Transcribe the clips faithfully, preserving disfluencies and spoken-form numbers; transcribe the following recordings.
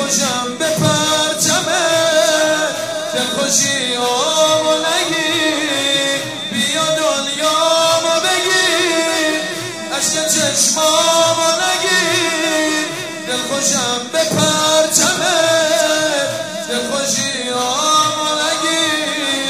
دلخوشم به پرچمه دلخوشی آمو نگیر بیا دنیامو بگیر عشق چشمامو نگیر دلخوشم به پرچمه دلخوشی آمو نگیر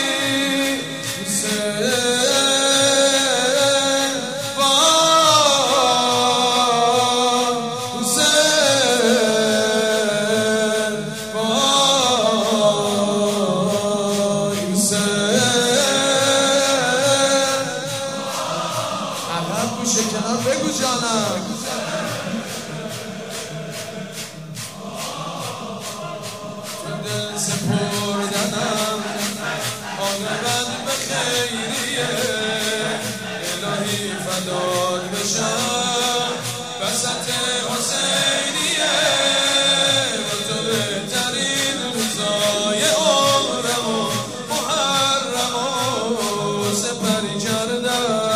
کنار بگو جانم تو دل سپردنم عاقبت به خیریه الهی فدات بشم وسط حسینیه با تو بهترین روزای عمرمو محرمو سپری کردم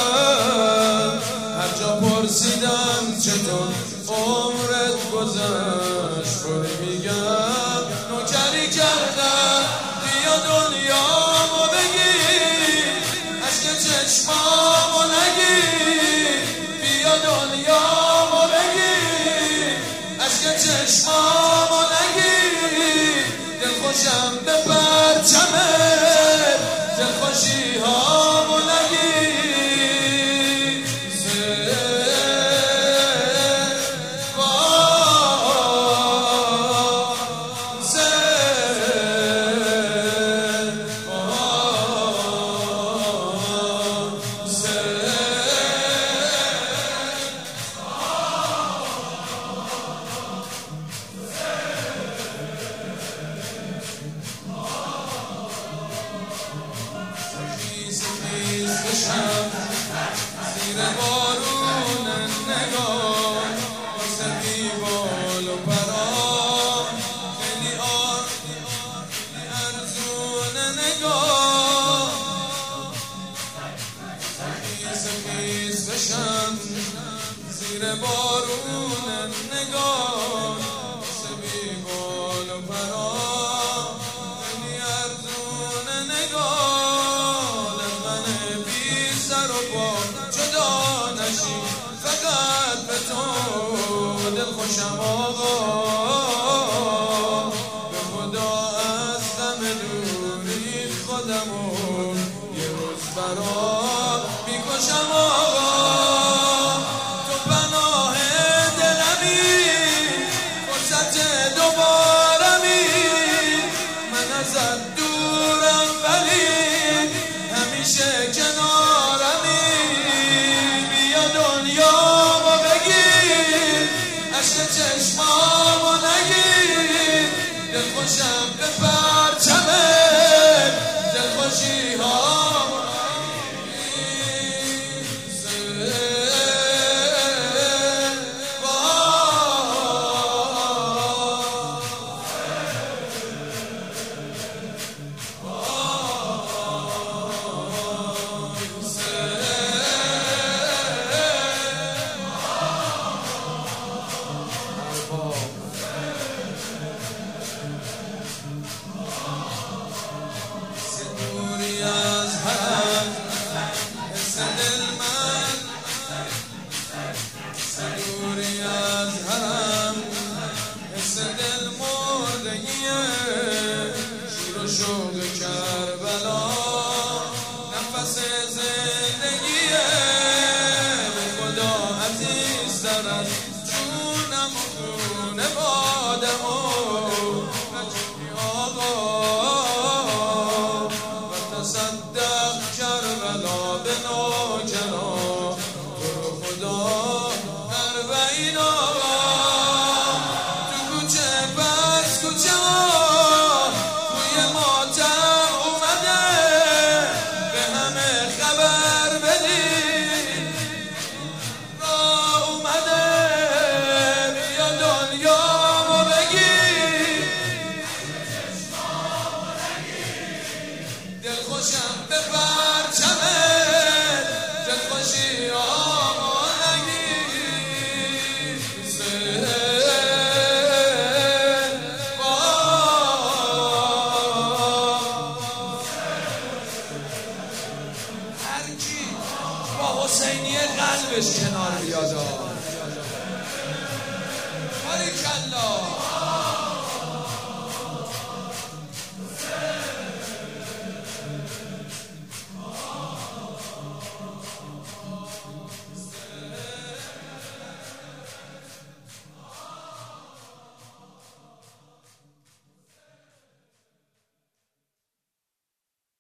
پرسیدم چطور عمرت گذشت روی میگم نوکری کردم بیا دنیامو بگیر عشق چشمامو نگیر بیا دنیامو بگیر عشق چشمامو نگیر دلخوشم به پرچمه دلخوشی هامو نگیر زیر بارون نگاه واسه بیبال و پرام خیلی ارزون نگاه خیز خیز بشم زیر بارون نگاه واسه بیبال و پرام خیلی ارزون نگاه جدا نشی فقط به تو دلخوشم آقا به خدا از دم دوری خودمو یه روز برات میکشم آقا تو پناه دلمی فرصت دوبارمی من ازت دورم ولی همیشه کنارمی دنیامو بگیر عشق چشمامو نگیر دلخوشم به پرچمه دلخوشی هامو دوری از حرم حس دل مردگیه شور و شوق کربلا نفس زندگیه به خدا عزیزتر از جونم و خون بادم و نجمی آقا و تصدق کربلا به نوکرا تو خدا این آقا تو کوچه بس کوچه ها توی ماتم اومده به همه خبر بدی را اومده بیا دنیامو بگیر دلخوشم به پرچمه دلخوشی هامو نگیر حسینی قلبش کنار بیاد.